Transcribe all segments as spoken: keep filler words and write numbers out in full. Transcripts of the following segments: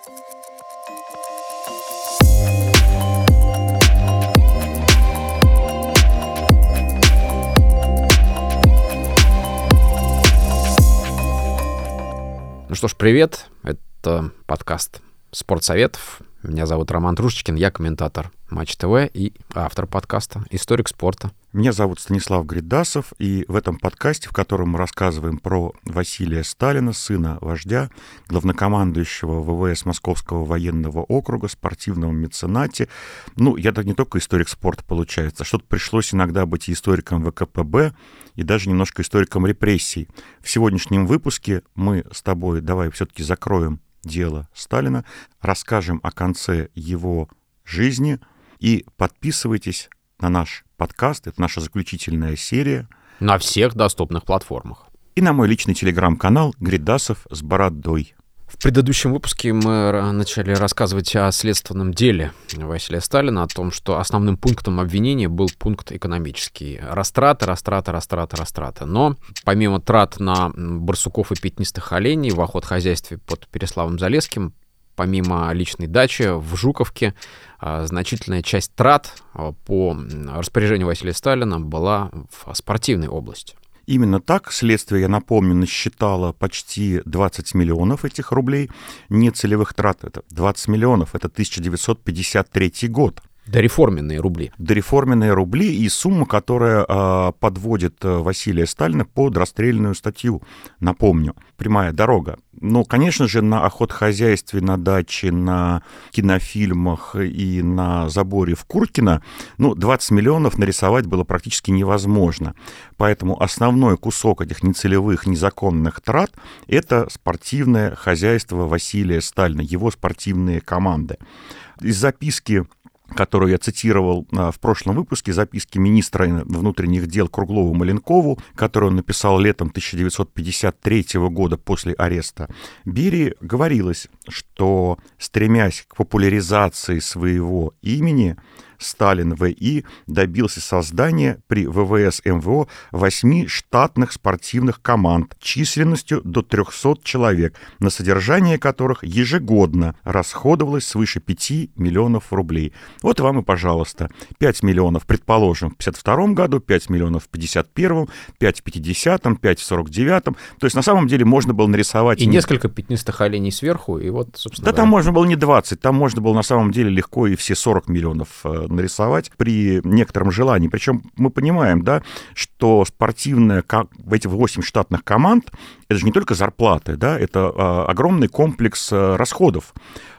Ну что ж, привет. Это подкаст «Спортсоветов». Меня зовут Роман Трушечкин, я комментатор Матч ТВ и автор подкаста «Историк спорта». Меня зовут Станислав Гридасов, и в этом подкасте, в котором мы рассказываем про Василия Сталина, сына вождя, главнокомандующего ВВС Московского военного округа, спортивного меценате. Ну, я так не только историк спорта, получается. Что-то пришлось иногда быть и историком ВКПБ, и даже немножко историком репрессий. В сегодняшнем выпуске мы с тобой давай все-таки закроем дело Сталина, расскажем о конце его жизни, и подписывайтесь на наш подкаст, это наша заключительная серия. На всех доступных платформах. И на мой личный телеграм-канал «Гридасов с бородой». В предыдущем выпуске мы начали рассказывать о следственном деле Василия Сталина, о том, что основным пунктом обвинения был пункт экономический. Растраты, растраты, растраты, растраты. Но помимо трат на барсуков и пятнистых оленей в охотхозяйстве под Переславом-Залесским, помимо личной дачи в Жуковке, значительная часть трат по распоряжению Василия Сталина была в спортивной области. Именно так следствие, я напомню, насчитало почти двадцать миллионов этих рублей. Нецелевых трат — это двадцать миллионов, это тысяча девятьсот пятьдесят третий год. Дореформенные рубли. Дореформенные рубли и сумма, которая э, подводит Василия Сталина под расстрельную статью, напомню. Прямая дорога. Ну, конечно же, на охотхозяйстве, на даче, на кинофильмах и на заборе в Куркино, ну, двадцать миллионов нарисовать было практически невозможно. Поэтому основной кусок этих нецелевых, незаконных трат — это спортивное хозяйство Василия Сталина, его спортивные команды. Из записки, которую я цитировал в прошлом выпуске, записки министра внутренних дел Круглову-Маленкову, которую он написал летом тысяча девятьсот пятьдесят третьего года после ареста Берии, говорилось, что, стремясь к популяризации своего имени, Сталин В.И. добился создания при ВВС МВО восьми штатных спортивных команд численностью до трехсот человек, на содержание которых ежегодно расходовалось свыше пяти миллионов рублей. Вот вам и, пожалуйста, пять миллионов, предположим, в пятьдесят втором году, пять миллионов в пятьдесят первом, пять в пятидесятом, пять в сорок девятом. То есть, на самом деле, можно было нарисовать... И несколько пятнистых оленей сверху, и вот, собственно... Да, говоря, там можно было не двадцать, там можно было, на самом деле, легко и все сорок миллионов нарисовать при некотором желании. Причем мы понимаем, да, что спортивная, эти восемь штатных команд, это же не только зарплаты, да, это а, огромный комплекс а, расходов.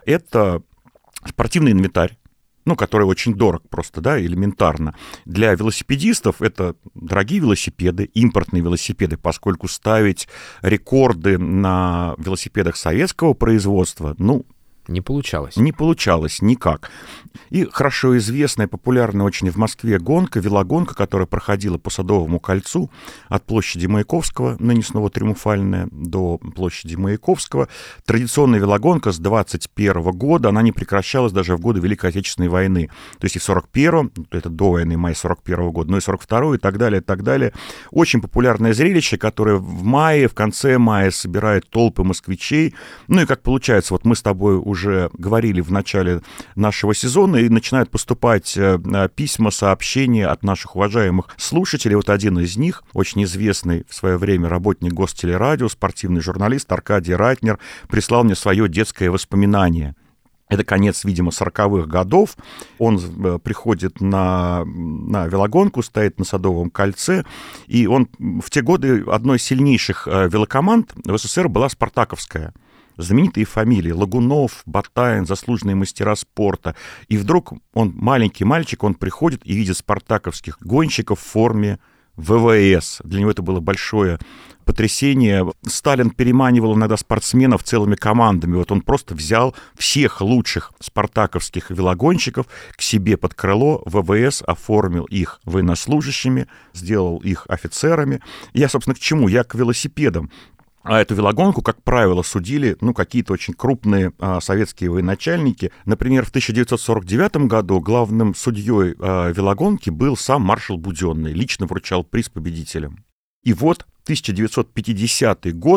Это спортивный инвентарь, ну, который очень дорог просто, да, элементарно. Для велосипедистов это дорогие велосипеды, импортные велосипеды, поскольку ставить рекорды на велосипедах советского производства, ну, Не получалось. Не получалось никак. И хорошо известная, популярная очень в Москве гонка, велогонка, которая проходила по Садовому кольцу от площади Маяковского, ныне снова Триумфальная, до площади Маяковского. Традиционная велогонка с двадцать первого года, она не прекращалась даже в годы Великой Отечественной войны. То есть и в сорок первом, это до войны, май сорок первого года, но и сорок второй, и так далее, и так далее. Очень популярное зрелище, которое в мае, в конце мая собирает толпы москвичей. Ну и как получается, вот мы с тобой уже уже говорили в начале нашего сезона, и начинают поступать письма, сообщения от наших уважаемых слушателей. Вот один из них, очень известный в свое время работник Гостелерадио, спортивный журналист Аркадий Ратнер, прислал мне свое детское воспоминание. Это конец, видимо, сороковых годов. Он приходит на, на велогонку, стоит на Садовом кольце, и он в те годы одной из сильнейших велокоманд в СССР была спартаковская. Знаменитые фамилии: Лагунов, Батаин, заслуженные мастера спорта. И вдруг он, маленький мальчик, он приходит и видит спартаковских гонщиков в форме ВВС. Для него это было большое потрясение. Сталин переманивал иногда спортсменов целыми командами. Вот он просто взял всех лучших спартаковских велогонщиков к себе под крыло, ВВС оформил их военнослужащими, сделал их офицерами. Я, собственно, к чему? Я к велосипедам. А эту велогонку, как правило, судили ну, какие-то очень крупные а, советские военачальники. Например, в тысяча девятьсот сорок девятом году главным судьей а, велогонки был сам маршал Буденный, лично вручал приз победителям. И вот тысяча девятьсот пятидесятый год,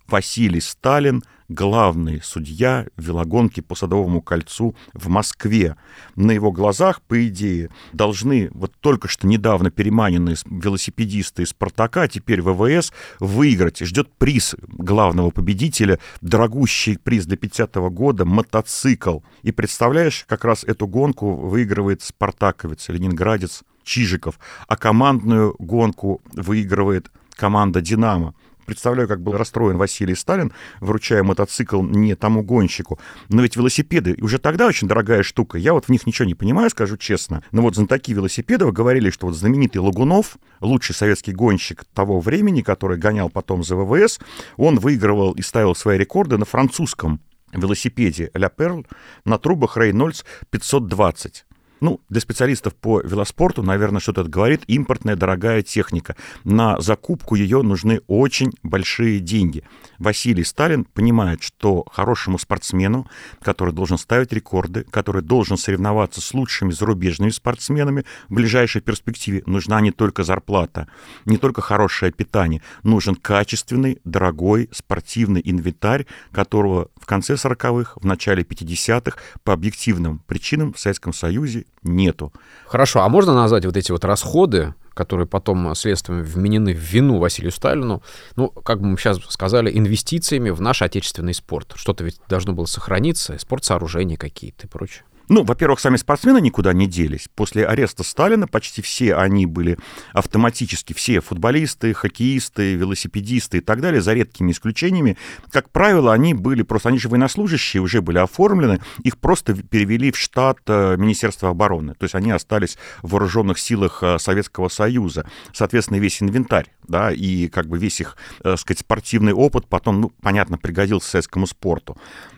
Василий Сталин — главный судья велогонки по Садовому кольцу в Москве. На его глазах, по идее, должны вот только что недавно переманенные велосипедисты из «Спартака», а теперь ВВС, выиграть. Ждет приз главного победителя, дорогущий приз для пятидесятого года — мотоцикл. И представляешь, как раз эту гонку выигрывает спартаковец, ленинградец Чижиков, а командную гонку выигрывает команда «Динамо». Представляю, как был расстроен Василий Сталин, вручая мотоцикл не тому гонщику. Но ведь велосипеды уже тогда очень дорогая штука. Я вот в них ничего не понимаю, скажу честно. Но вот знатоки велосипедов говорили, что вот знаменитый Лагунов, лучший советский гонщик того времени, который гонял потом за ВВС, он выигрывал и ставил свои рекорды на французском велосипеде «Ля Перль» на трубах «Рейнольдс пятьсот двадцать». Ну, для специалистов по велоспорту, наверное, что-то это говорит. Импортная дорогая техника. На закупку ее нужны очень большие деньги. Василий Сталин понимает, что хорошему спортсмену, который должен ставить рекорды, который должен соревноваться с лучшими зарубежными спортсменами в ближайшей перспективе, нужна не только зарплата, не только хорошее питание. Нужен качественный, дорогой спортивный инвентарь, которого в конце сороковых, в начале пятидесятых по объективным причинам в Советском Союзе нету. Хорошо, а можно назвать вот эти вот расходы, которые потом следствием вменены в вину Василию Сталину, ну, как бы мы сейчас сказали, инвестициями в наш отечественный спорт? Что-то ведь должно было сохраниться, спортсооружения какие-то и прочее. Ну, во-первых, сами спортсмены никуда не делись. После ареста Сталина почти все они были автоматически, все футболисты, хоккеисты, велосипедисты и так далее, за редкими исключениями. Как правило, они были просто, они же военнослужащие, уже были оформлены, их просто перевели в штат Министерства обороны. То есть они остались в вооруженных силах Советского Союза. Соответственно, весь инвентарь, да, и как бы весь их, так сказать, спортивный опыт потом, ну, понятно, пригодился советскому спорту.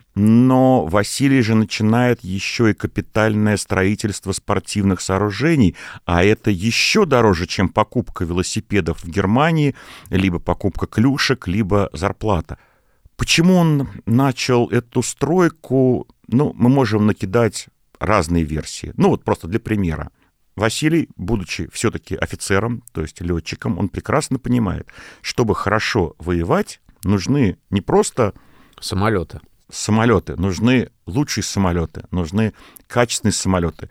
Но Василий же начинает еще и капитальное строительство спортивных сооружений, а это еще дороже, чем покупка велосипедов в Германии, либо покупка клюшек, либо зарплата. Почему он начал эту стройку? Ну, мы можем накидать разные версии. Ну, вот просто для примера. Василий, будучи все-таки офицером, то есть летчиком, он прекрасно понимает, чтобы хорошо воевать, нужны не просто самолеты. Самолеты, нужны лучшие самолеты, нужны качественные самолеты.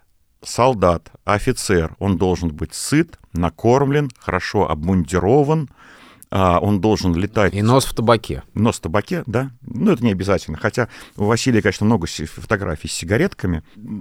Солдат, офицер, он должен быть сыт, накормлен, хорошо обмундирован, он должен летать... И нос в табаке. Нос в табаке, да. Ну, это не обязательно. Хотя у Василия, конечно, много фотографий с сигаретками.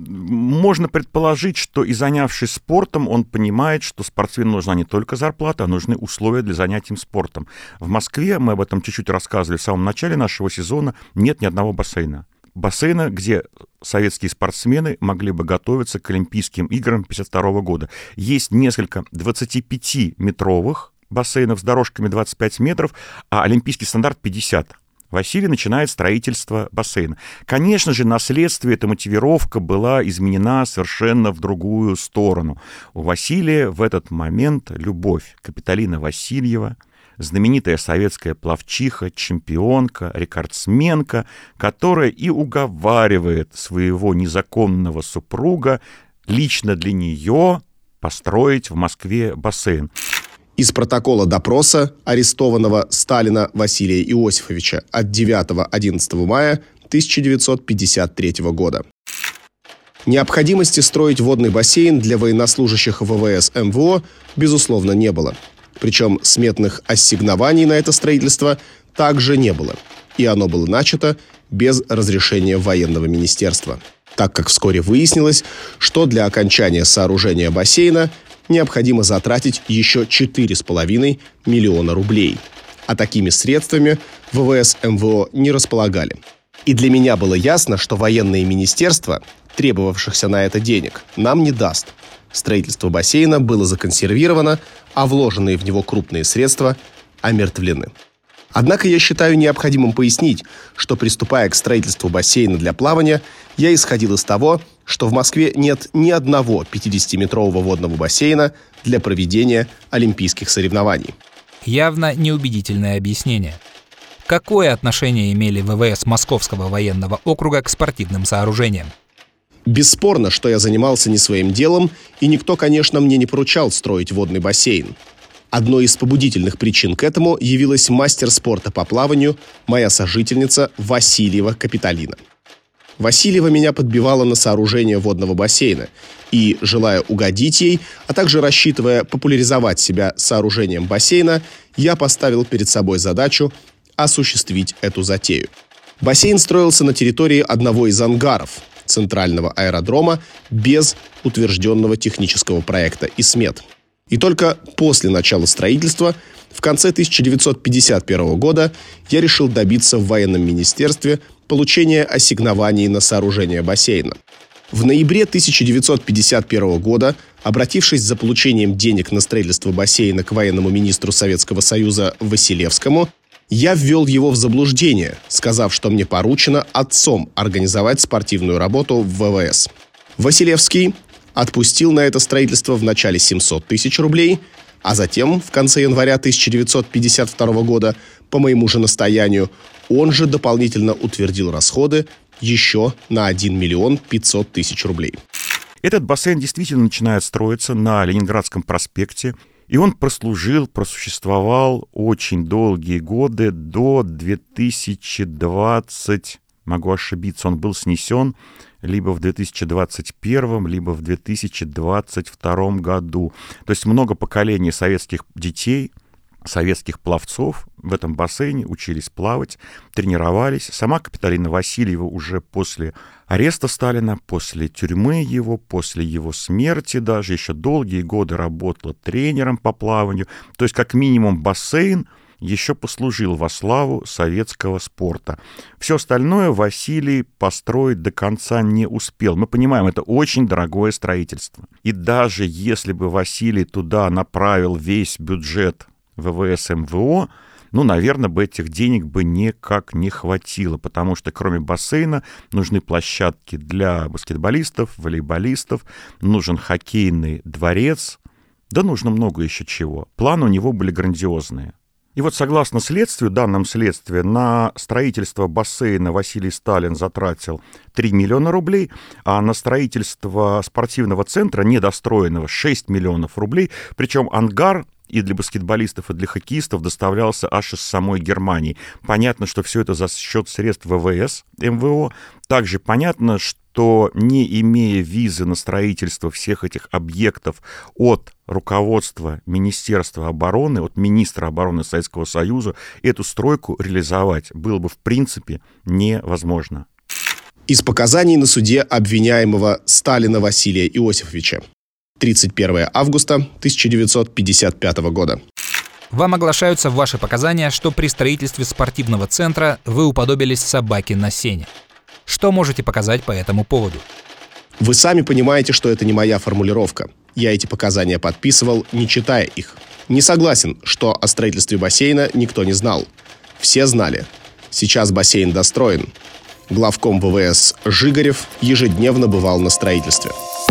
Можно предположить, что и занявшись спортом, он понимает, что спортсмену нужна не только зарплата, а нужны условия для занятия спортом. В Москве, мы об этом чуть-чуть рассказывали в самом начале нашего сезона, нет ни одного бассейна. Бассейна, где советские спортсмены могли бы готовиться к Олимпийским играм пятьдесят второго года. Есть несколько двадцатипятиметровых бассейнов с дорожками двадцать пять метров, а олимпийский стандарт пятьдесят. Василий начинает строительство бассейна. Конечно же, на следствие эта мотивировка была изменена совершенно в другую сторону. У Василия в этот момент любовь. Капиталина Васильева, знаменитая советская пловчиха, чемпионка, рекордсменка, которая и уговаривает своего незаконного супруга лично для нее построить в Москве бассейн. Из протокола допроса арестованного Сталина Василия Иосифовича от девятого-одиннадцатого мая тысяча девятьсот пятьдесят третьего года. Необходимости строить водный бассейн для военнослужащих ВВС МВО, безусловно, не было. Причем сметных ассигнований на это строительство также не было. И оно было начато без разрешения военного министерства. Так как вскоре выяснилось, что для окончания сооружения бассейна необходимо затратить еще четыре с половиной миллиона рублей. А такими средствами ВВС МВО не располагали. И для меня было ясно, что военное министерство, требовавшихся на это денег, нам не даст. Строительство бассейна было законсервировано, а вложенные в него крупные средства омертвлены. Однако я считаю необходимым пояснить, что, приступая к строительству бассейна для плавания, я исходил из того, что в Москве нет ни одного пятидесятиметрового водного бассейна для проведения олимпийских соревнований. Явно неубедительное объяснение. Какое отношение имели ВВС Московского военного округа к спортивным сооружениям? Бесспорно, что я занимался не своим делом, и никто, конечно, мне не поручал строить водный бассейн. Одной из побудительных причин к этому явилась мастер спорта по плаванию, моя сожительница Васильева Капитолина. Васильева меня подбивала на сооружение водного бассейна, и, желая угодить ей, а также рассчитывая популяризовать себя сооружением бассейна, я поставил перед собой задачу осуществить эту затею. Бассейн строился на территории одного из ангаров центрального аэродрома без утвержденного технического проекта и смет. И только после начала строительства, в конце тысяча девятьсот пятьдесят первого года, я решил добиться в военном министерстве получения ассигнований на сооружение бассейна. В ноябре тысяча девятьсот пятьдесят первого года, обратившись за получением денег на строительство бассейна к военному министру Советского Союза Василевскому, я ввел его в заблуждение, сказав, что мне поручено отцом организовать спортивную работу в ВВС. Василевский отпустил на это строительство в начале семьсот тысяч рублей, а затем, в конце января тысяча девятьсот пятьдесят второго года, по моему же настоянию, он же дополнительно утвердил расходы еще на один миллион пятьсот тысяч рублей. Этот бассейн действительно начинает строиться на Ленинградском проспекте, и он прослужил, просуществовал очень долгие годы, до две тысячи двадцатого, могу ошибиться, он был снесен либо в две тысячи двадцать первом, либо в две тысячи двадцать втором году. То есть много поколений советских детей, советских пловцов в этом бассейне учились плавать, тренировались. Сама Капитолина Васильева уже после ареста Сталина, после тюрьмы его, после его смерти даже, еще долгие годы работала тренером по плаванию. То есть как минимум бассейн еще послужил во славу советского спорта. Все остальное Василий построить до конца не успел. Мы понимаем, это очень дорогое строительство. И даже если бы Василий туда направил весь бюджет ВВС МВО, ну, наверное, бы этих денег бы никак не хватило, потому что кроме бассейна нужны площадки для баскетболистов, волейболистов, нужен хоккейный дворец, да нужно много еще чего. Планы у него были грандиозные. И вот согласно следствию, данным следствия, на строительство бассейна Василий Сталин затратил три миллиона рублей, а на строительство спортивного центра, недостроенного, шесть миллионов рублей, причем ангар и для баскетболистов, и для хоккеистов доставлялся аж из самой Германии. Понятно, что все это за счет средств ВВС МВО. Также понятно, что не имея визы на строительство всех этих объектов от руководства Министерства обороны, от министра обороны Советского Союза, эту стройку реализовать было бы в принципе невозможно. Из показаний на суде обвиняемого Сталина Василия Иосифовича. тридцать первого августа тысяча девятьсот пятьдесят пятого года. Вам оглашаются в ваши показания, что при строительстве спортивного центра вы уподобились собаке на сене. Что можете показать по этому поводу? Вы сами понимаете, что это не моя формулировка. Я эти показания подписывал, не читая их. Не согласен, что о строительстве бассейна никто не знал. Все знали. Сейчас бассейн достроен. Главком ВВС Жигарев ежедневно бывал на строительстве.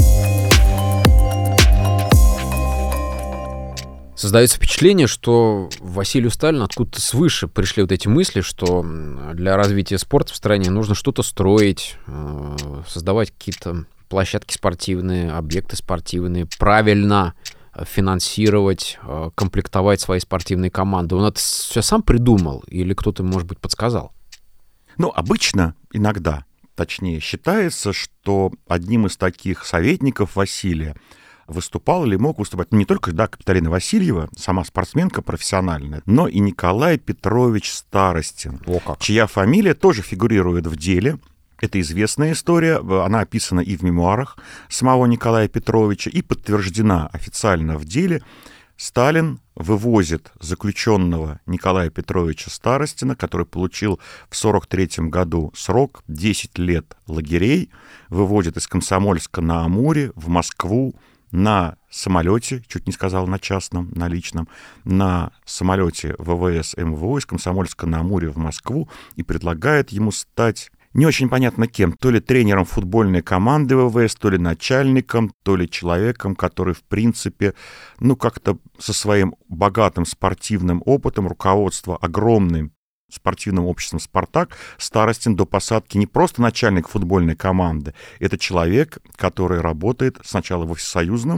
Создается впечатление, что Василию Сталину откуда-то свыше пришли вот эти мысли, что для развития спорта в стране нужно что-то строить, создавать какие-то площадки спортивные, объекты спортивные, правильно финансировать, комплектовать свои спортивные команды. Он это все сам придумал или кто-то, может быть, подсказал? Ну, обычно, иногда, точнее, считается, что одним из таких советников Василия выступал или мог выступать не только, да, Капитолина Васильева, сама спортсменка профессиональная, но и Николай Петрович Старостин, О, как. чья фамилия тоже фигурирует в деле. Это известная история, она описана и в мемуарах самого Николая Петровича, и подтверждена официально в деле. Сталин вывозит заключенного Николая Петровича Старостина, который получил в сорок третьем году срок, десять лет лагерей, выводит из Комсомольска-на-Амуре в Москву, на самолете, чуть не сказал на частном, на личном, на самолете ВВС МВО из Комсомольска-на-Амуре в Москву и предлагает ему стать не очень понятно кем, то ли тренером футбольной команды ВВС, то ли начальником, то ли человеком, который, в принципе, ну, как-то со своим богатым спортивным опытом, руководство огромным спортивным обществом «Спартак», Старостин до посадки не просто начальник футбольной команды, это человек, который работает сначала во всесоюзном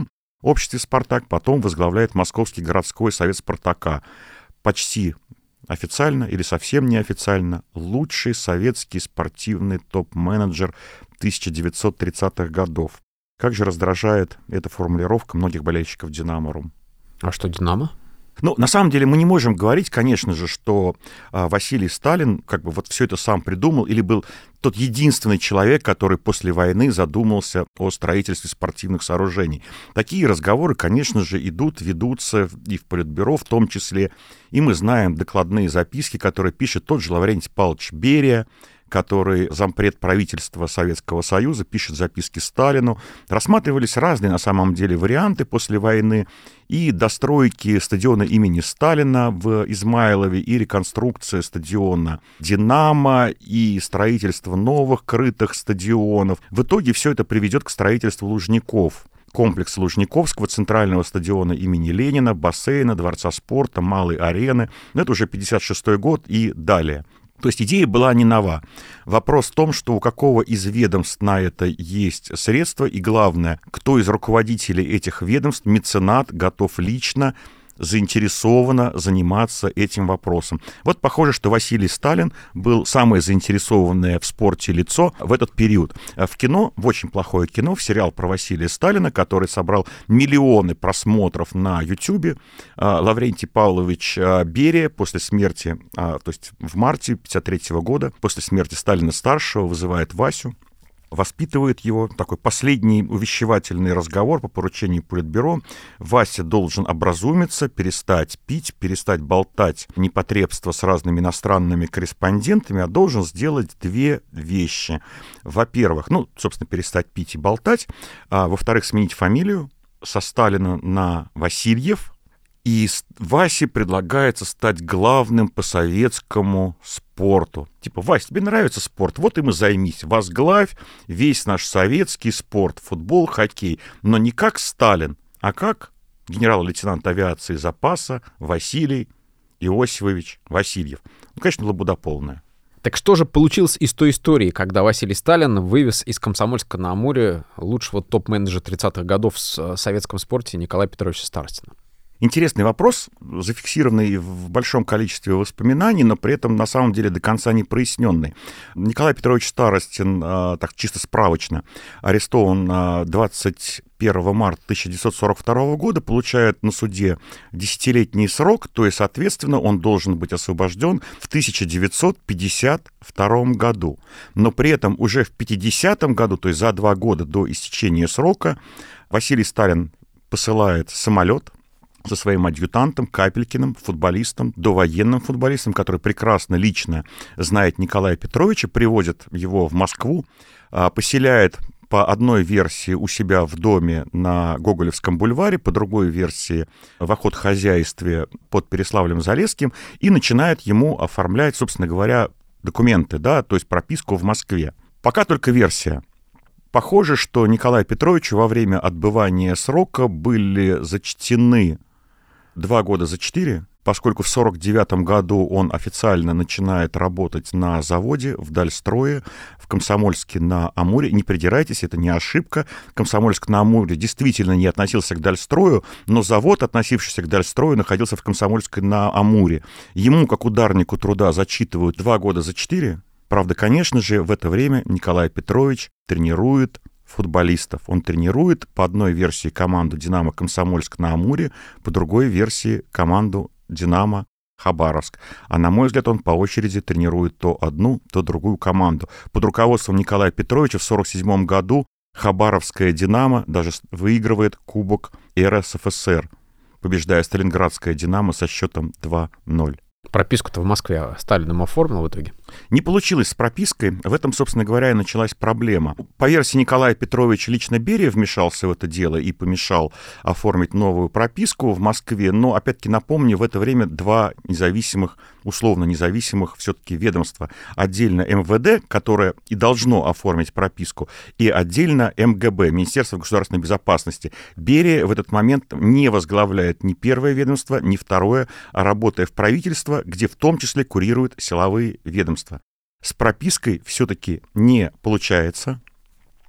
обществе «Спартак», потом возглавляет Московский городской совет «Спартака». Почти официально или совсем неофициально лучший советский спортивный топ-менеджер тысяча девятьсот тридцатых годов. Как же раздражает эта формулировка многих болельщиков «Динамо.ру». А что «Динамо»? Ну, на самом деле мы не можем говорить, конечно же, что а, Василий Сталин как бы вот все это сам придумал или был тот единственный человек, который после войны задумался о строительстве спортивных сооружений. Такие разговоры, конечно же, идут, ведутся и в Политбюро в том числе. И мы знаем докладные записки, которые пишет тот же Лаврентий Павлович Берия, который зампред правительства Советского Союза, пишет записки Сталину. Рассматривались разные, на самом деле, варианты после войны. И достройки стадиона имени Сталина в Измайлове, и реконструкция стадиона «Динамо», и строительство новых крытых стадионов. В итоге все это приведет к строительству Лужников. Комплекс Лужниковского, центрального стадиона имени Ленина, бассейна, дворца спорта, малой арены. Это уже пятьдесят шестой год и далее. То есть идея была не нова. Вопрос в том, что у какого из ведомств на это есть средства, и главное, кто из руководителей этих ведомств, меценат, готов лично, заинтересованно заниматься этим вопросом. Вот похоже, что Василий Сталин был самое заинтересованное в спорте лицо в этот период. В кино, в очень плохое кино, в сериал про Василия Сталина, который собрал миллионы просмотров на Ютьюбе, Лаврентий Павлович Берия после смерти, то есть в марте пятьдесят третьего года, после смерти Сталина-старшего, вызывает Васю, воспитывает его, такой последний увещевательный разговор по поручению Политбюро. Вася должен образумиться, перестать пить, перестать болтать непотребство с разными иностранными корреспондентами, а должен сделать две вещи. Во-первых, ну, собственно, перестать пить и болтать, а во-вторых, сменить фамилию со Сталина на Васильев. И Васе предлагается стать главным по советскому спорту. Типа, Вась, тебе нравится спорт? Вот им и займись. Возглавь весь наш советский спорт, футбол, хоккей. Но не как Сталин, а как генерал-лейтенант авиации запаса Василий Иосифович Васильев. Ну, конечно, лабуда полная. Так что же получилось из той истории, когда Василий Сталин вывез из Комсомольска-на-Амуре лучшего топ-менеджера тридцатых годов в советском спорте Николая Петровича Старостина? Интересный вопрос, зафиксированный в большом количестве воспоминаний, но при этом на самом деле до конца не проясненный. Николай Петрович Старостин, так чисто справочно, арестован двадцать первого марта тысяча девятьсот сорок второго года, получает на суде десятилетний срок, то есть, соответственно, он должен быть освобожден в тысяча девятьсот пятьдесят втором году. Но при этом уже в пятидесятом году, то есть за два года до истечения срока, Василий Сталин посылает самолет со своим адъютантом Капелькиным, футболистом, довоенным футболистом, который прекрасно лично знает Николая Петровича, привозит его в Москву, поселяет по одной версии у себя в доме на Гоголевском бульваре, по другой версии в охотхозяйстве под Переславлем-Залесским и начинает ему оформлять, собственно говоря, документы, да, то есть прописку в Москве. Пока только версия. Похоже, что Николаю Петровичу во время отбывания срока были зачтены два года за четыре, поскольку в сорок девятом году он официально начинает работать на заводе в Дальстрое, в Комсомольске-на-Амуре. Не придирайтесь, это не ошибка. Комсомольск-на-Амуре действительно не относился к Дальстрою, но завод, относившийся к Дальстрою, находился в Комсомольске-на-Амуре. Ему, как ударнику труда, зачитывают два года за четыре. Правда, конечно же, в это время Николай Петрович тренирует футболистов. Он тренирует по одной версии команду «Динамо Комсомольск-на-Амуре», по другой версии команду «Динамо Хабаровск». А на мой взгляд, он по очереди тренирует то одну, то другую команду. Под руководством Николая Петровича в сорок седьмом году Хабаровская «Динамо» даже выигрывает Кубок эр эс эф эс эр, побеждая Сталинградское «Динамо» со счетом два ноль. Прописку-то в Москве Сталиным оформил в итоге? Не получилось с пропиской. В этом, собственно говоря, и началась проблема. По версии Николая Петровича, лично Берия вмешался в это дело и помешал оформить новую прописку в Москве. Но, опять-таки, напомню, в это время два независимых, условно независимых все-таки ведомства. Отдельно эм вэ дэ, которое и должно оформить прописку, и отдельно эм гэ бэ, Министерство государственной безопасности. Берия в этот момент не возглавляет ни первое ведомство, ни второе, а работая в правительство, где в том числе курируют силовые ведомства. С пропиской все-таки не получается.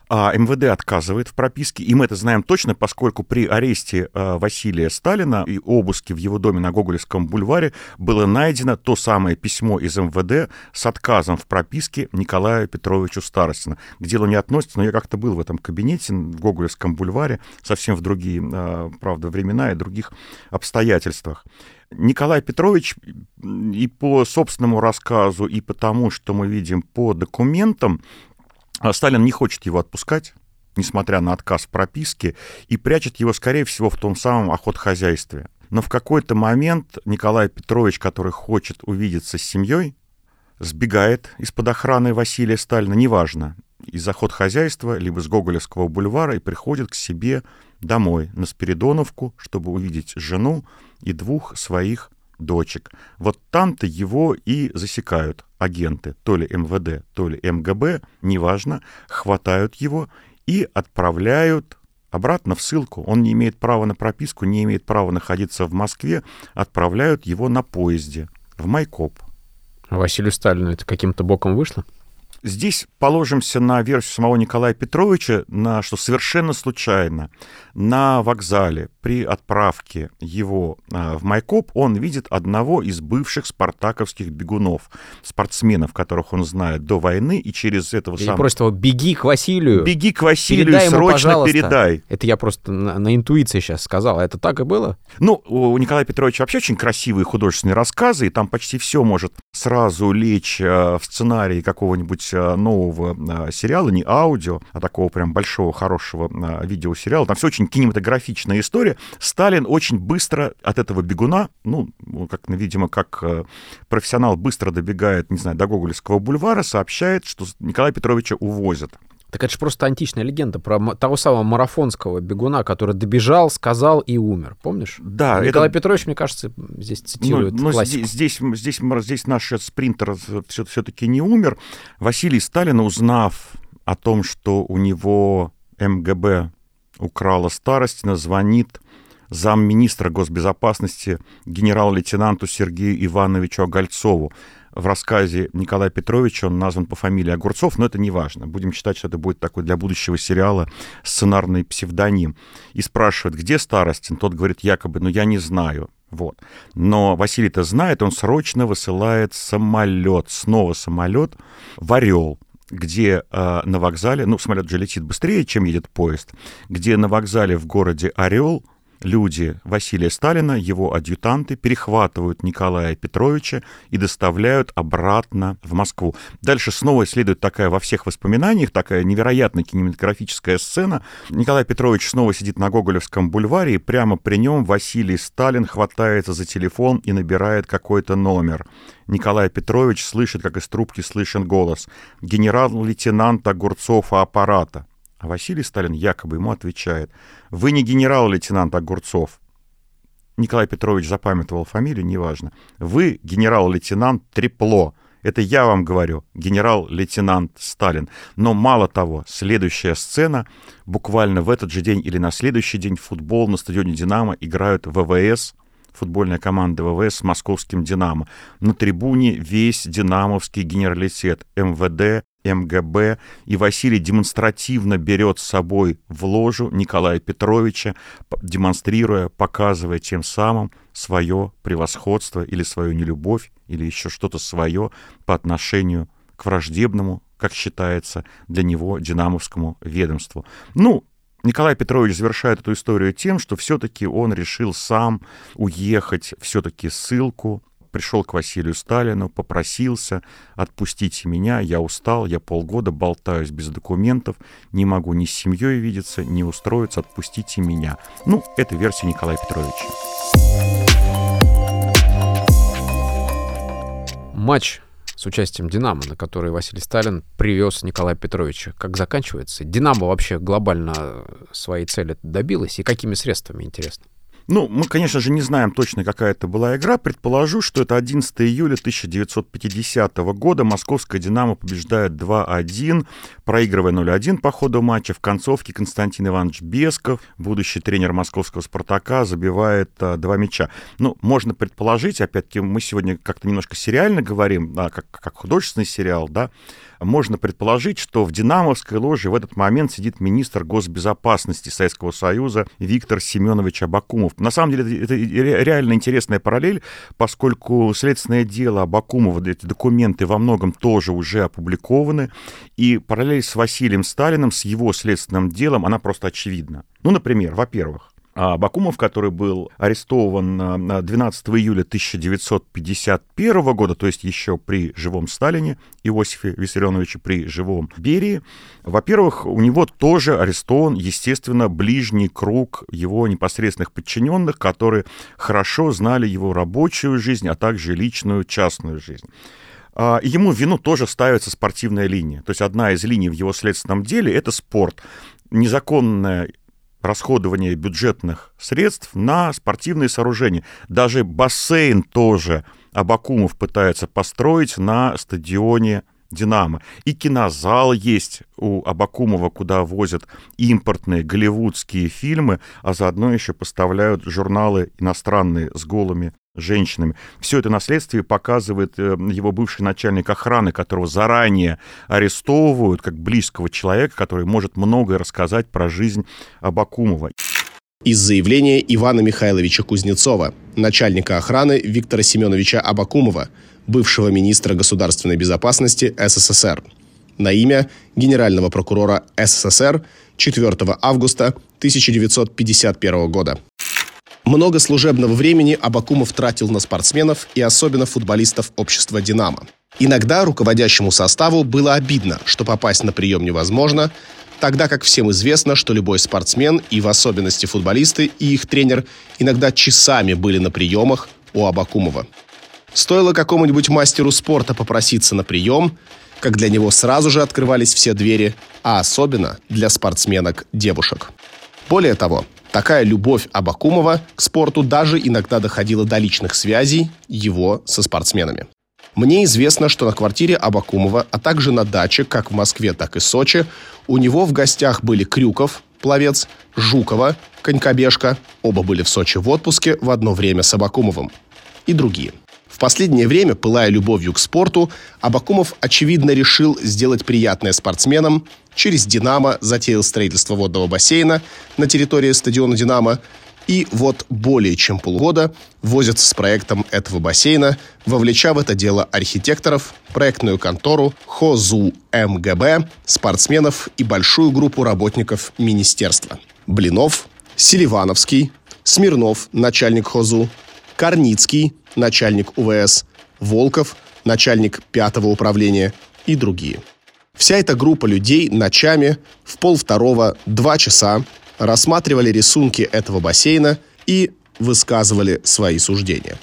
А МВД отказывает в прописке, и мы это знаем точно, поскольку при аресте э, Василия Сталина и обыске в его доме на Гоголевском бульваре было найдено то самое письмо из МВД с отказом в прописке Николаю Петровичу Старостину. К делу не относится, но я как-то был в этом кабинете в Гоголевском бульваре, совсем в другие, э, правда, времена и других обстоятельствах. Николай Петрович и по собственному рассказу, и по тому, что мы видим по документам, Сталин не хочет его отпускать, несмотря на отказ в прописке, и прячет его, скорее всего, в том самом охотхозяйстве. Но в какой-то момент Николай Петрович, который хочет увидеться с семьей, сбегает из-под охраны Василия Сталина, неважно, из охотхозяйства, либо с Гоголевского бульвара, и приходит к себе домой, на Спиридоновку, чтобы увидеть жену и двух своих дочек. Вот там-то его и засекают агенты, то ли МВД, то ли МГБ, неважно, хватают его и отправляют обратно в ссылку. Он не имеет права на прописку, не имеет права находиться в Москве, отправляют его на поезде в Майкоп. А Василию Сталину это каким-то боком вышло? Здесь положимся на версию самого Николая Петровича, на, что совершенно случайно на вокзале при отправке его а, в Майкоп он видит одного из бывших спартаковских бегунов, спортсменов, которых он знает до войны, и через этого самого... И просит его: беги к Василию. Беги к Василию, передай ему, срочно пожалуйста. передай. Это я просто на, на интуиции сейчас сказал. А это так и было? Ну, у Николая Петровича вообще очень красивые художественные рассказы, и там почти все может сразу лечь а, в сценарий какого-нибудь нового а, сериала, не аудио, а такого прям большого, хорошего а, видеосериала. Там все очень кинематографичная история. Сталин очень быстро от этого бегуна, ну, как, видимо, как а, профессионал быстро добегает, не знаю, до Гоголевского бульвара, сообщает, что Николая Петровича увозят. Так это же просто античная легенда про того самого марафонского бегуна, который добежал, сказал и умер. Помнишь? Да. Николай это... Петрович, мне кажется, здесь цитирует но, но классику. Здесь, здесь, здесь, здесь наш спринтер все, все-таки не умер. Василий Сталин, узнав о том, что у него МГБ украла Старостина, звонит замминистра госбезопасности генерал-лейтенанту Сергею Ивановичу Огольцову. В рассказе Николая Петровича он назван по фамилии Огурцов, но это не важно. Будем считать, что это будет такой для будущего сериала сценарный псевдоним. И спрашивает, где Старостин? Тот говорит якобы, ну я не знаю. Вот. Но Василий-то знает, он срочно высылает самолет, снова самолет в Орел, где э, на вокзале, ну самолет же летит быстрее, чем едет поезд, где на вокзале в городе Орел люди Василия Сталина, его адъютанты, перехватывают Николая Петровича и доставляют обратно в Москву. Дальше снова следует такая во всех воспоминаниях, такая невероятная кинематографическая сцена. Николай Петрович снова сидит на Гоголевском бульваре, и прямо при нем Василий Сталин хватается за телефон и набирает какой-то номер. Николай Петрович слышит, как из трубки слышен голос: «Генерал-лейтенант Огурцов у аппарата». А Василий Сталин якобы ему отвечает: «Вы не генерал-лейтенант Огурцов». Николай Петрович запамятовал фамилию, неважно. «Вы генерал-лейтенант Трепло». Это я вам говорю, генерал-лейтенант Сталин. Но мало того, следующая сцена, буквально в этот же день или на следующий день футбол на стадионе «Динамо» играют ВВС, футбольная команда ВВС с московским «Динамо». На трибуне весь динамовский генералитет, МВД, МГБ, и Василий демонстративно берет с собой в ложу Николая Петровича, демонстрируя, показывая тем самым свое превосходство или свою нелюбовь, или еще что-то свое по отношению к враждебному, как считается, для него динамовскому ведомству. Ну, Николай Петрович завершает эту историю тем, что все-таки он решил сам уехать, все-таки ссылку, пришел к Василию Сталину, попросился: отпустите меня, я устал, я полгода болтаюсь без документов, не могу ни с семьей видеться, ни устроиться, отпустите меня. Ну, это версия Николая Петровича. Матч с участием «Динамо», на который Василий Сталин привез Николая Петровича, как заканчивается? «Динамо» вообще глобально своей цели добилась? И какими средствами, интересно? Ну, мы, конечно же, не знаем точно, какая это была игра. Предположу, что это одиннадцатого июля тысяча девятьсот пятидесятого года. Московская «Динамо» побеждает два один, проигрывая ноль один по ходу матча. В концовке Константин Иванович Бесков, будущий тренер московского «Спартака», забивает а, два мяча. Ну, можно предположить, опять-таки, мы сегодня как-то немножко сериально говорим, да, как, как художественный сериал, да, можно предположить, что в динамовской ложе в этот момент сидит министр госбезопасности Советского Союза Виктор Семенович Абакумов. На самом деле это реально интересная параллель, поскольку следственное дело Абакумова, эти документы во многом тоже уже опубликованы, и параллель с Василием Сталиным, с его следственным делом, она просто очевидна. Ну, например, во-первых, Абакумов, который был арестован двенадцатого июля тысяча девятьсот пятьдесят первого года, то есть еще при живом Сталине, Иосифе Виссарионовиче, при живом Берии, во-первых, у него тоже арестован, естественно, ближний круг его непосредственных подчиненных, которые хорошо знали его рабочую жизнь, а также личную частную жизнь. Ему в вину тоже ставится спортивная линия. То есть одна из линий в его следственном деле — это спорт. Незаконное расходование бюджетных средств на спортивные сооружения. Даже бассейн тоже Абакумов пытается построить на стадионе «Динамо». И кинозал есть у Абакумова, куда возят импортные голливудские фильмы, а заодно еще поставляют журналы иностранные с голыми женщинами. Все это на следствии показывает его бывший начальник охраны, которого заранее арестовывают как близкого человека, который может многое рассказать про жизнь Абакумова. Из заявления Ивана Михайловича Кузнецова, начальника охраны Виктора Семеновича Абакумова, бывшего министра государственной безопасности СССР, на имя генерального прокурора СССР четвёртого августа тысяча девятьсот пятьдесят первого года. Много служебного времени Абакумов тратил на спортсменов и особенно футболистов общества «Динамо». Иногда руководящему составу было обидно, что попасть на прием невозможно, тогда как всем известно, что любой спортсмен, и в особенности футболисты и их тренер, иногда часами были на приемах у Абакумова. Стоило какому-нибудь мастеру спорта попроситься на прием, как для него сразу же открывались все двери, а особенно для спортсменок-девушек. Более того, такая любовь Абакумова к спорту даже иногда доходила до личных связей его со спортсменами. Мне известно, что на квартире Абакумова, а также на даче, как в Москве, так и Сочи, у него в гостях были Крюков, пловец, Жукова, конькобежка, оба были в Сочи в отпуске в одно время с Абакумовым, и другие. В последнее время, пылая любовью к спорту, Абакумов, очевидно, решил сделать приятное спортсменам. Через «Динамо» затеял строительство водного бассейна на территории стадиона «Динамо». И вот более чем полгода возятся с проектом этого бассейна, вовлеча в это дело архитекторов, проектную контору, ХОЗУ МГБ, спортсменов и большую группу работников министерства. Блинов, Селивановский, Смирнов, начальник ХОЗУ, Корницкий, начальник УВС, Волков, начальник пятого управления и другие. Вся эта группа людей ночами в полвторого, два часа рассматривали рисунки этого бассейна и высказывали свои суждения.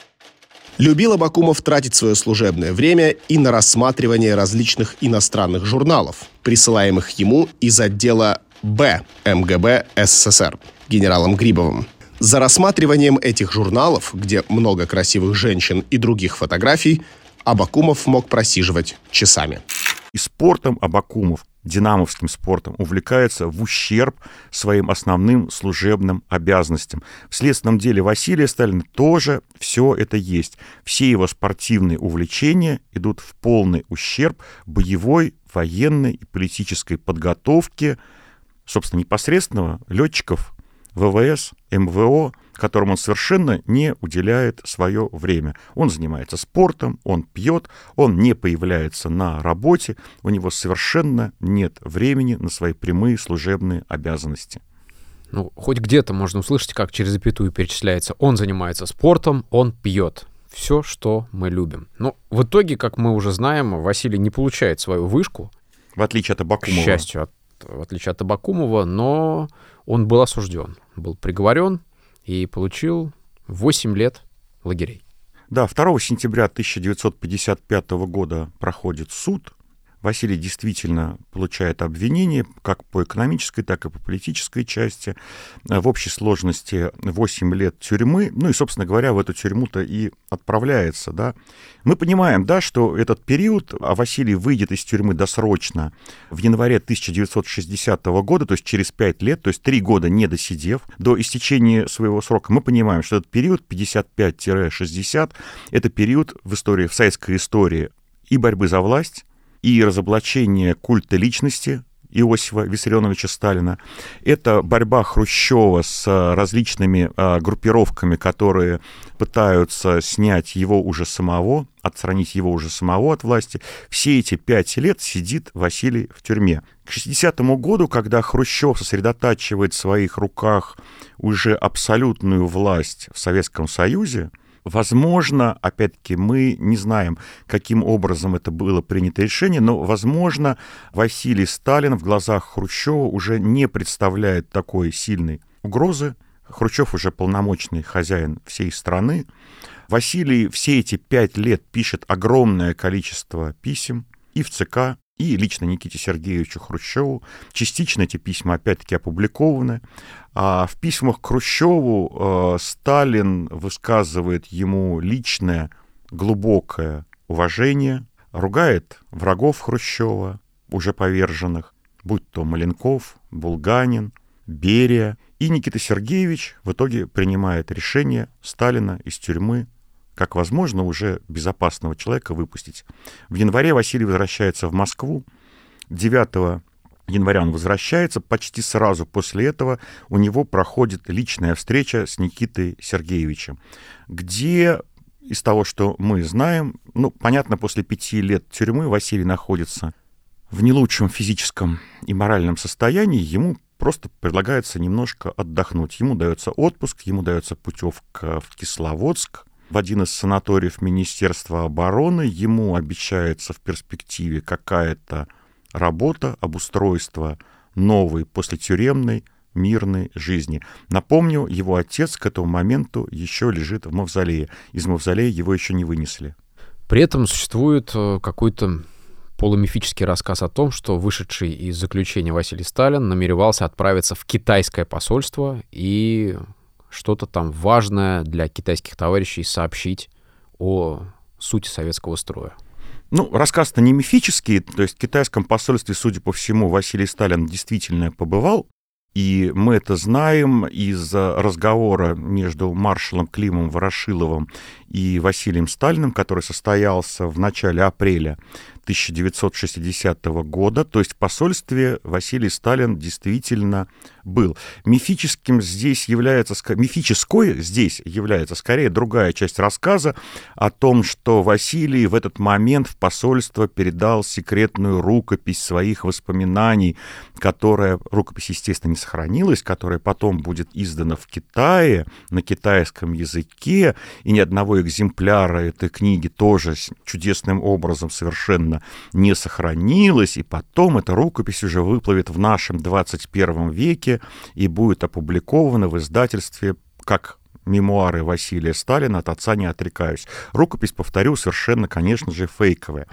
Любил Абакумов тратить свое служебное время и на рассматривание различных иностранных журналов, присылаемых ему из отдела Б МГБ СССР генералом Грибовым. За рассматриванием этих журналов, где много красивых женщин и других фотографий, Абакумов мог просиживать часами. И спортом Абакумов, динамовским спортом, увлекается в ущерб своим основным служебным обязанностям. В следственном деле Василия Сталина тоже все это есть. Все его спортивные увлечения идут в полный ущерб боевой, военной и политической подготовке, собственно, непосредственного летчиков ВВС, МВО, которым он совершенно не уделяет свое время. Он занимается спортом, он пьет, он не появляется на работе, у него совершенно нет времени на свои прямые служебные обязанности. Ну, хоть где-то можно услышать, как через запятую перечисляется: он занимается спортом, он пьет. Все, что мы любим. Но в итоге, как мы уже знаем, Василий не получает свою вышку. В отличие от Абакумова. К счастью, от, в отличие от Абакумова, но он был осужден, был приговорен и получил восемь лет лагерей. Да, второго сентября тысяча девятьсот пятьдесят пятого года проходит суд. Василий действительно получает обвинение как по экономической, так и по политической части. В общей сложности восемь лет тюрьмы. Ну и, собственно говоря, в эту тюрьму-то и отправляется. Да. Мы понимаем, да, что этот период, а Василий выйдет из тюрьмы досрочно в январе тысяча девятьсот шестидесятого года, то есть через пять лет, то есть три года не досидев до истечения своего срока. Мы понимаем, что этот период пятьдесят пять - шестьдесят это период в истории, в советской истории и борьбы за власть, и разоблачение культа личности Иосифа Виссарионовича Сталина. Это борьба Хрущева с различными а, группировками, которые пытаются снять его уже самого, отстранить его уже самого от власти. Все эти пять лет сидит Василий в тюрьме. К шестидесятому году, когда Хрущев сосредотачивает в своих руках уже абсолютную власть в Советском Союзе, возможно, опять-таки, мы не знаем, каким образом это было принято решение, но, возможно, Василий Сталин в глазах Хрущева уже не представляет такой сильной угрозы. Хрущев уже полномочный хозяин всей страны. Василий все эти пять лет пишет огромное количество писем и в ЦК, и лично Никите Сергеевичу Хрущеву. Частично эти письма, опять-таки, опубликованы. А в письмах к Хрущеву э, Сталин высказывает ему личное, глубокое уважение, ругает врагов Хрущева, уже поверженных, будь то Маленков, Булганин, Берия. И Никита Сергеевич в итоге принимает решение Сталина из тюрьмы, как, возможно, уже безопасного человека выпустить. В январе Василий возвращается в Москву. девятого января он возвращается. Почти сразу после этого у него проходит личная встреча с Никитой Сергеевичем, где, из того, что мы знаем, ну, понятно, после пяти лет тюрьмы Василий находится в не лучшем физическом и моральном состоянии, ему просто предлагается немножко отдохнуть. Ему дается отпуск, ему дается путевка в Кисловодск, в один из санаториев Министерства обороны. Ему обещается в перспективе какая-то работа, обустройство новой послетюремной мирной жизни. Напомню, его отец к этому моменту еще лежит в мавзолее. Из мавзолея его еще не вынесли. При этом существует какой-то полумифический рассказ о том, что вышедший из заключения Василий Сталин намеревался отправиться в китайское посольство и что-то там важное для китайских товарищей сообщить о сути советского строя. Ну, рассказ-то не мифический, то есть в китайском посольстве, судя по всему, Василий Сталин действительно побывал, и мы это знаем из разговора между маршалом Климом Ворошиловым и Василием Сталиным, который состоялся в начале апреля тысяча девятьсот шестидесятого года, то есть в посольстве Василий Сталин действительно был. Мифическим здесь является, мифической здесь является скорее другая часть рассказа о том, что Василий в этот момент в посольство передал секретную рукопись своих воспоминаний, которая, рукопись, естественно, не сохранилась, которая потом будет издана в Китае на китайском языке, и ни одного экземпляра этой книги тоже чудесным образом совершенно не сохранилось, и потом эта рукопись уже выплывет в нашем двадцать первом веке и будет опубликована в издательстве как мемуары Василия Сталина «От отца не отрекаюсь». Рукопись, повторю, совершенно, конечно же, фейковая.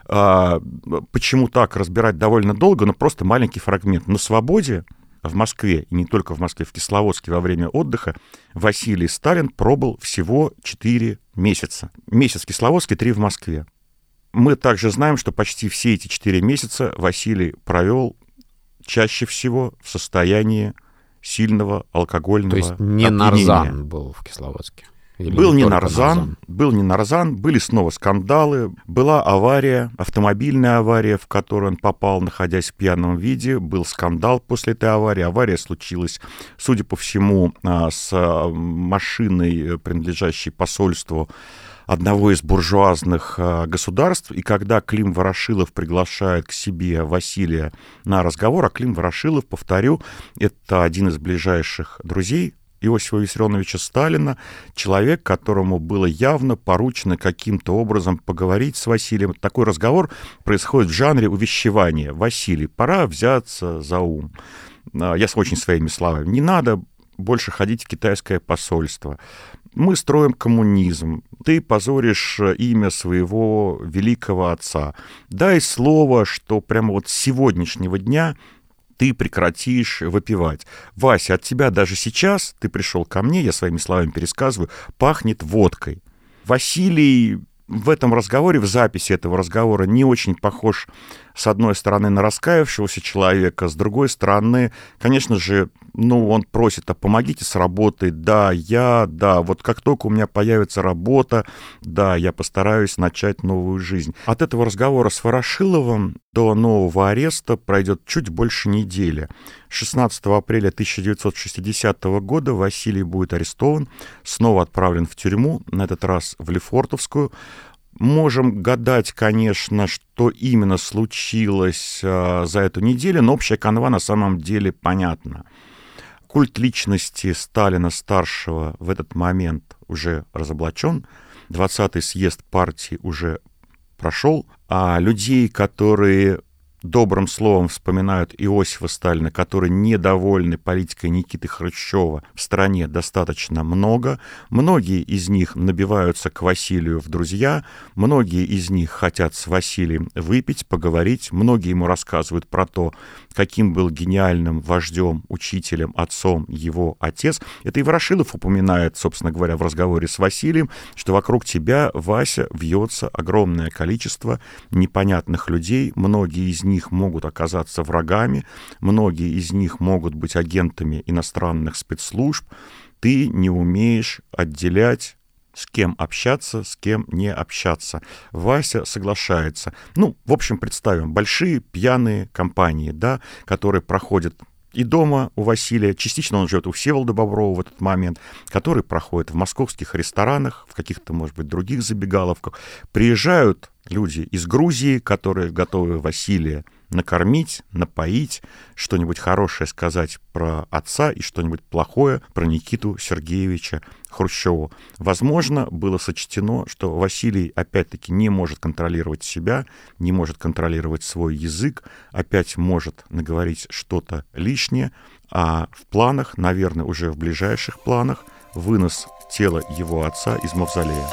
А, почему так, разбирать довольно долго, но просто маленький фрагмент. На свободе в Москве, и не только в Москве, в Кисловодске во время отдыха Василий Сталин пробыл всего четыре месяца. Месяц в Кисловодске, три в Москве. Мы также знаем, что почти все эти четыре месяца Василий провел чаще всего в состоянии сильного алкогольного опьянения. То есть не Нарзан был в Кисловодске? Или был не не Нарзан, Нарзан, был не Нарзан, были снова скандалы, была авария, автомобильная авария, в которую он попал, находясь в пьяном виде, был скандал после этой аварии. Авария случилась, судя по всему, с машиной, принадлежащей посольству одного из буржуазных государств, и когда Клим Ворошилов приглашает к себе Василия на разговор, а Клим Ворошилов, повторю, это один из ближайших друзей Иосифа Виссарионовича Сталина, человек, которому было явно поручено каким-то образом поговорить с Василием. Такой разговор происходит в жанре увещевания. «Василий, пора взяться за ум». Я с очень своими словами. «Не надо больше ходить в китайское посольство. Мы строим коммунизм. Ты позоришь имя своего великого отца. Дай слово, что прямо вот с сегодняшнего дня ты прекратишь выпивать. Вася, от тебя даже сейчас, ты пришел ко мне, я своими словами пересказываю, пахнет водкой». Василий в этом разговоре, в записи этого разговора, не очень похож с одной стороны, на раскаявшегося человека, с другой стороны, конечно же, ну, он просит, а помогите с работой, да, я, да, вот как только у меня появится работа, да, я постараюсь начать новую жизнь. От этого разговора с Ворошиловым до нового ареста пройдет чуть больше недели. шестнадцатого апреля тысяча девятьсот шестидесятого года Василий будет арестован, снова отправлен в тюрьму, на этот раз в Лефортовскую. Можем гадать, конечно, что именно случилось а, за эту неделю, но общая канва на самом деле понятна. Культ личности Сталина-старшего в этот момент уже разоблачен, двадцатый съезд партии уже прошел, а людей, которые добрым словом вспоминают Иосифа Сталина, которые недовольны политикой Никиты Хрущева, в стране достаточно много. Многие из них набиваются к Василию в друзья, многие из них хотят с Василием выпить, поговорить, многие ему рассказывают про то, каким был гениальным вождем, учителем, отцом его отец. Это и Ворошилов упоминает, собственно говоря, в разговоре с Василием, что вокруг тебя, Вася, вьется огромное количество непонятных людей, многие из них них могут оказаться врагами, многие из них могут быть агентами иностранных спецслужб. Ты не умеешь отделять, с кем общаться, с кем не общаться. Вася соглашается. Ну, в общем, представим, большие пьяные компании, да, которые проходят и дома у Василия, частично он живет у Всеволода Боброва в этот момент, который проходит в московских ресторанах, в каких-то, может быть, других забегаловках. Приезжают люди из Грузии, которые готовы Василия накормить, напоить, что-нибудь хорошее сказать про отца и что-нибудь плохое про Никиту Сергеевича Хрущева. Возможно, было сочтено, что Василий опять-таки не может контролировать себя, не может контролировать свой язык, опять может наговорить что-то лишнее, а в планах, наверное, уже в ближайших планах, вынос тела его отца из мавзолея.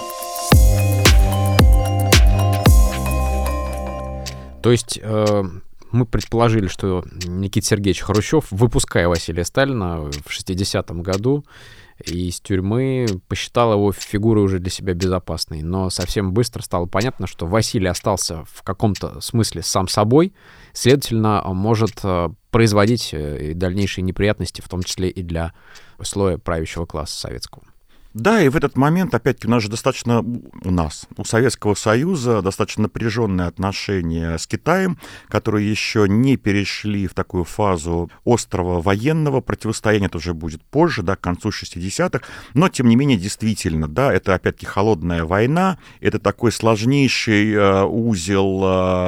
То есть э, мы предположили, что Никита Сергеевич Хрущев, выпуская Василия Сталина в шестидесятом году из тюрьмы, посчитал его фигурой уже для себя безопасной. Но совсем быстро стало понятно, что Василий остался в каком-то смысле сам собой, следовательно, может производить и дальнейшие неприятности, в том числе и для слоя правящего класса советского. Да, и в этот момент, опять-таки, у нас же достаточно, у нас, у Советского Союза достаточно напряженные отношения с Китаем, которые еще не перешли в такую фазу острого военного противостояния, это уже будет позже, да, к концу шестидесятых, но, тем не менее, действительно, да, это, опять-таки, холодная война, это такой сложнейший э, узел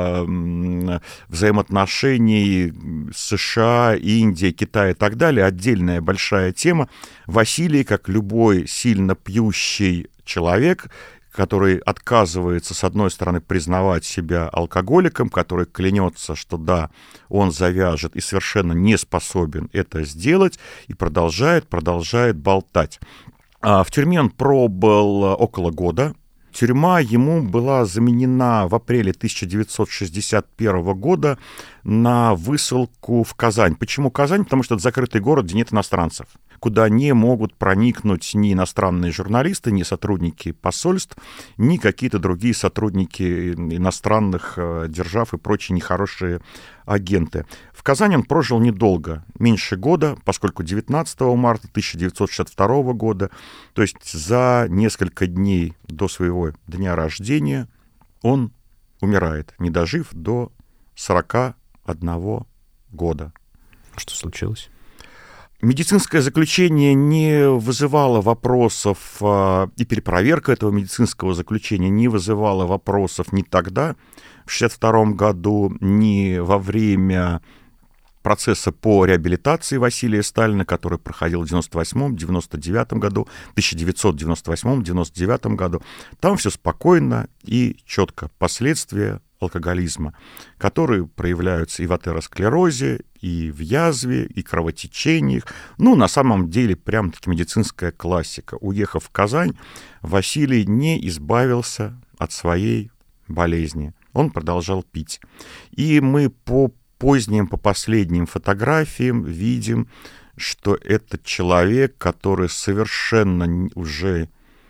э, взаимоотношений США, Индия, Китай и так далее, отдельная большая тема. Василий, как любой сильно пьющий человек, который отказывается, с одной стороны, признавать себя алкоголиком, который клянется, что да, он завяжет и совершенно не способен это сделать, и продолжает, продолжает болтать. В тюрьме он пробыл около года. Тюрьма ему была заменена в апреле тысяча девятьсот шестьдесят первого года на высылку в Казань. Почему Казань? Потому что это закрытый город, где нет иностранцев, куда не могут проникнуть ни иностранные журналисты, ни сотрудники посольств, ни какие-то другие сотрудники иностранных держав и прочие нехорошие агенты. В Казани он прожил недолго, меньше года, поскольку девятнадцатого марта тысяча девятьсот шестьдесят второго года, то есть за несколько дней до своего дня рождения, он умирает, не дожив до сорока одного года. Что случилось? Медицинское заключение не вызывало вопросов, и перепроверка этого медицинского заключения не вызывала вопросов ни тогда, в шестьдесят втором году, ни во время процесса по реабилитации Василия Сталина, который проходил в девяносто восьмом — девяносто девятом году, тысяча девятьсот девяносто восьмом — девяносто девятом году. Там все спокойно и четко. Последствия алкоголизма, которые проявляются и в атеросклерозе, и в язве, и кровотечениях. Ну, на самом деле, прям-таки медицинская классика. Уехав в Казань, Василий не избавился от своей болезни. Он продолжал пить. И мы по поздним, по последним фотографиям видим, что это человек, который совершенно уже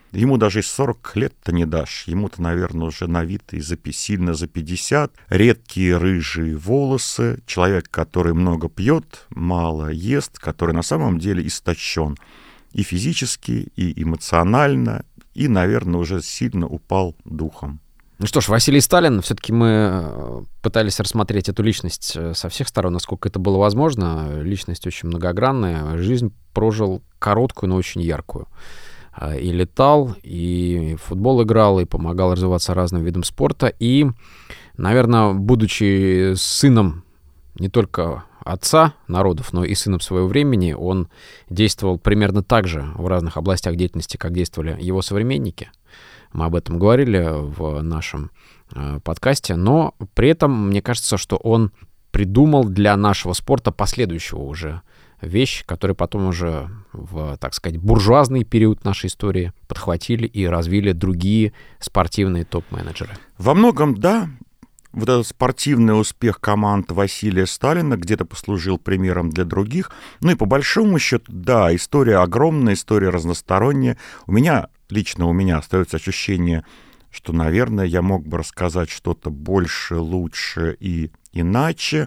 Ему даже и сорок лет-то не дашь. Ему-то, наверное, уже на вид и за, сильно за пятьдесят. Редкие рыжие волосы. Человек, который много пьет, мало ест, который на самом деле истощен. И физически, и эмоционально, и, наверное, уже сильно упал духом. Ну что ж, Василий Сталин, все-таки мы пытались рассмотреть эту личность со всех сторон, насколько это было возможно. Личность очень многогранная, жизнь прожил короткую, но очень яркую. И летал, и в футбол играл, и помогал развиваться разным видам спорта. И, наверное, будучи сыном не только отца народов, но и сыном своего времени, он действовал примерно так же в разных областях деятельности, как действовали его современники. Мы об этом говорили в нашем э, подкасте, но при этом мне кажется, что он придумал для нашего спорта последующего уже вещь, которую потом уже в, так сказать, буржуазный период нашей истории подхватили и развили другие спортивные топ-менеджеры. Во многом, да. Вот этот спортивный успех команд Василия Сталина где-то послужил примером для других. Ну и по большому счету, да, история огромная, история разносторонняя. У меня, лично у меня остается ощущение, что, наверное, я мог бы рассказать что-то больше, лучше и иначе.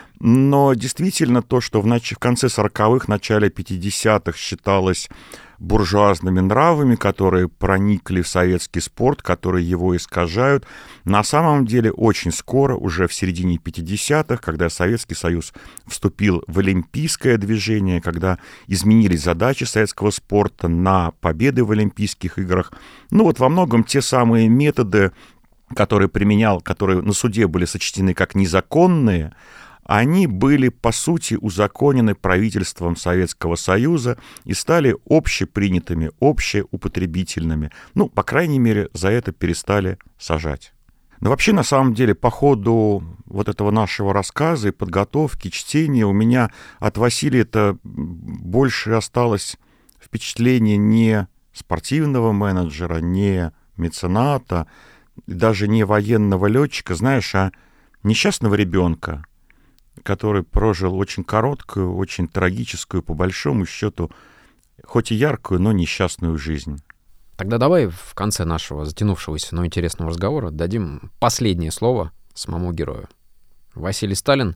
Но действительно то, что в, нач... в конце сороковых, начале пятидесятых считалось буржуазными нравами, которые проникли в советский спорт, которые его искажают, на самом деле очень скоро, уже в середине пятидесятых, когда Советский Союз вступил в олимпийское движение, когда изменились задачи советского спорта на победы в Олимпийских играх, ну вот во многом те самые методы, которые применял, которые на суде были сочтены как незаконные, они были, по сути, узаконены правительством Советского Союза и стали общепринятыми, общеупотребительными. Ну, по крайней мере, за это перестали сажать. Но вообще, на самом деле, по ходу вот этого нашего рассказа и подготовки, чтения, у меня от Василия-то больше осталось впечатление не спортивного менеджера, не мецената, даже не военного летчика, знаешь, а несчастного ребенка, который прожил очень короткую, очень трагическую, по большому счету, хоть и яркую, но несчастную жизнь. Тогда давай в конце нашего затянувшегося, но интересного разговора дадим последнее слово самому герою. Василий Сталин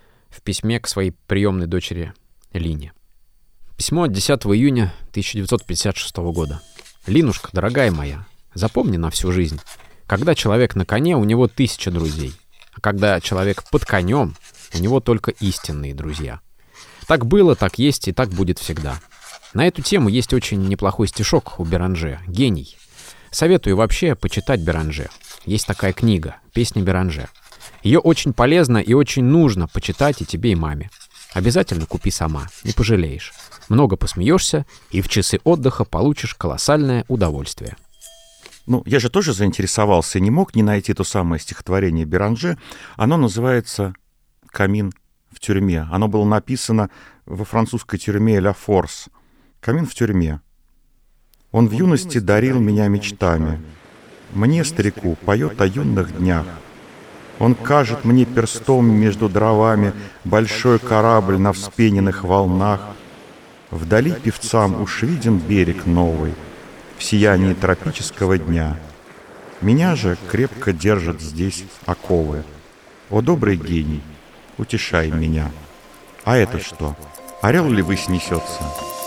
в письме к своей приемной дочери Лине. Письмо от десятого июня тысяча девятьсот пятьдесят шестого года. «Линушка, дорогая моя, запомни на всю жизнь, когда человек на коне, у него тысяча друзей, а когда человек под конем, у него только истинные друзья. Так было, так есть и так будет всегда». На эту тему есть очень неплохой стишок у Беранже «Гений». Советую вообще почитать Беранже. Есть такая книга «Песня Беранже». Ее очень полезно и очень нужно почитать и тебе, и маме. Обязательно купи сама, не пожалеешь. Много посмеешься, и в часы отдыха получишь колоссальное удовольствие. Ну, я же тоже заинтересовался и не мог не найти то самое стихотворение Беранже. Оно называется «Камин в тюрьме». Оно было написано во французской тюрьме «Ля Форс». «Камин в тюрьме». Он в юности дарил меня мечтами. Мне, старику, поет о юных днях. Он кажет мне перстом между дровами большой корабль на вспененных волнах. Вдали певцам уж виден берег новый в сиянии тропического дня. Меня же крепко держат здесь оковы. О, добрый гений, утешай меня. А это что? Орел ли вы снесется?